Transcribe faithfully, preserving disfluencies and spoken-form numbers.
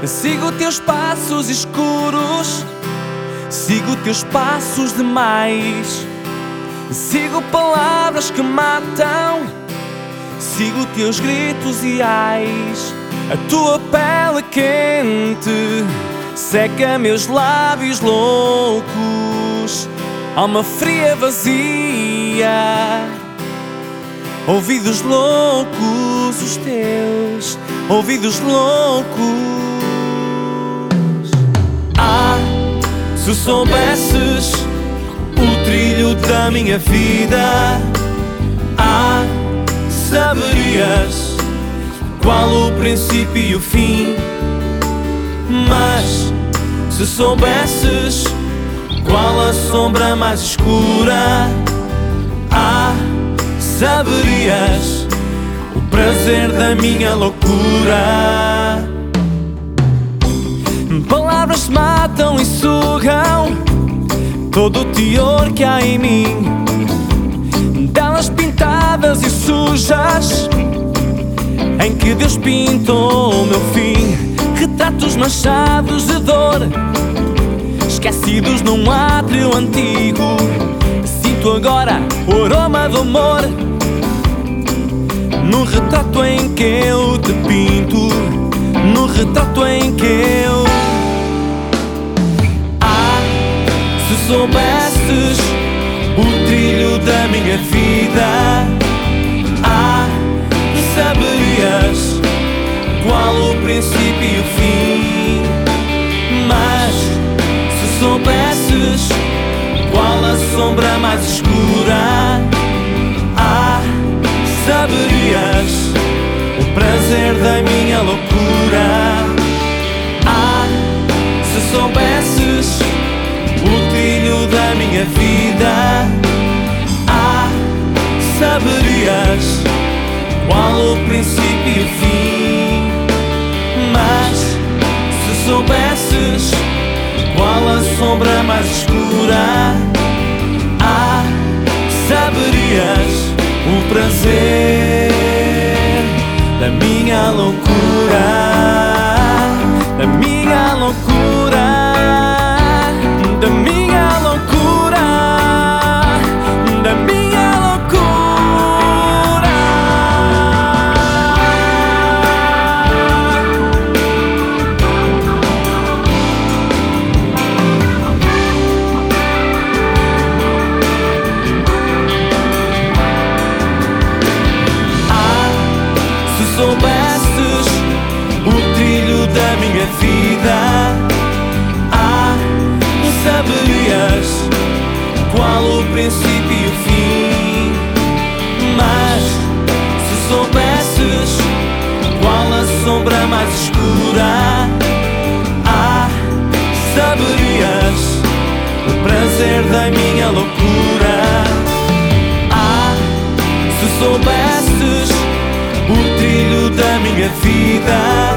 Sigo teus passos escuros, sigo teus passos demais. Sigo palavras que matam, sigo teus gritos e ais. A tua pele quente seca meus lábios loucos. Alma fria vazia, ouvidos loucos os teus, ouvidos loucos. Ah, se soubesses o trilho da minha vida, ah, saberias qual o princípio e o fim. Mas se soubesses qual a sombra mais escura, ah, saberias o prazer da minha loucura. Palavras matam e sugam todo o teor que há em mim, delas pintadas e sujas, em que Deus pintou o meu fim. Retratos manchados de dor, esquecidos num átrio antigo. Sinto agora o aroma do amor no retrato em que eu te pinto, no retrato em que eu... Ah, se soubesses o trilho da minha vida, ah, saberias qual o princípio e o fim. Mas se soubesses qual a sombra mais escura, ah, saberias o prazer da minha loucura. Ah, se soubesses o trilho da minha vida, ah, saberias qual o princípio e o fim. Mas se soubesses qual a sombra mais escura, ah, saberias o prazer da minha loucura, da minha loucura, da minha loucura, da minha loucura. Se soubesses o trilho da minha vida, ah, saberias qual o princípio e o fim. Mas se soubesses qual a sombra mais escura, ah, saberias o prazer da minha loucura. Ah, se soubesses o trilho da minha vida,